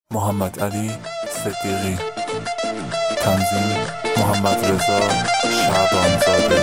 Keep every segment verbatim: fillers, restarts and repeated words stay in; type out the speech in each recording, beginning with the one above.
محمد علی صدیقی. تنظیم محمد رضا شعبانزاده.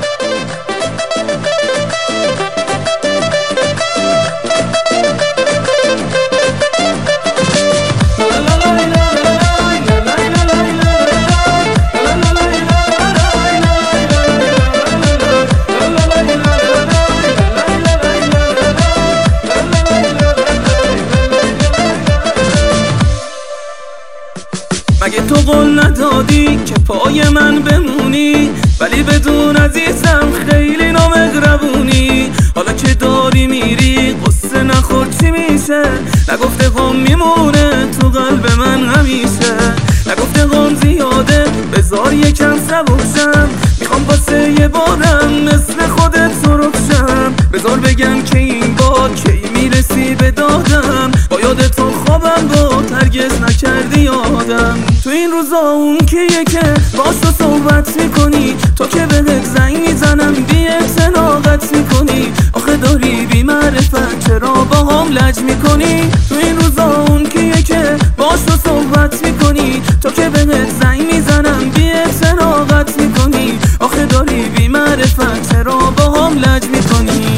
مگه تو قول ندادی که پای من بمونی، ولی بدون عزیزم خیلی نامهربونی. حالا که داری میری قصه نخور چی میشه، نگفته غم میمونه تو قلب من همیشه. نگفته غم زیاده بذار یکم سبکشم، میخوام واسه یه بارم مثل خودت سرکشم. بذار بگم که این بار کی میرسی به دادم، با یاد تو خوابم بود هرگز نکردی یادم. تو این روزا اون کیه که باش تو صحبت میکنی، تو که بهت زنگ میزنم بی اطلاقت میکنی. آخه داری بی معرفت چرا با هم لج میکنی. تو این روزا اون کیه که باش تو صحبت میکنی، تو که بهت زنگ میزنم بی اطلاقت میکنی. آخه داری بی معرفت چرا با هم لج میکنی.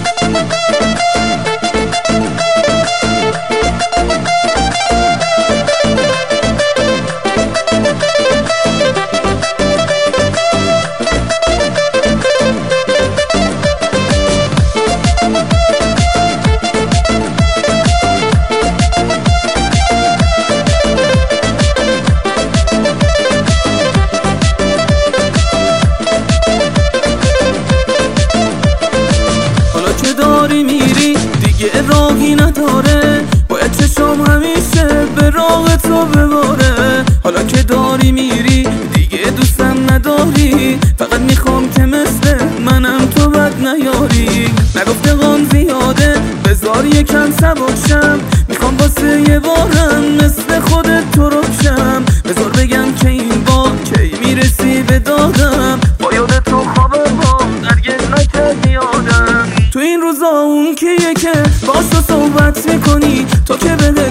داری میری دیگه راهی نداره، باید چشم همیشه به راه تو بباره. حالا که داری میری دیگه دوستم نداری، فقط میخوام که مثل منم تو بد نیاری. نگفته غم زیاده بذار یکم سبکشم، میخوام واسه یه بارم مثل خودت تو رکشم. بذار بگم که این بار کی میرسی به دادم، با یاد تو خوابم با هرگز نکردی یادم. تو این روزا اون کیه که باش تو صحبت میکنی، تو که بده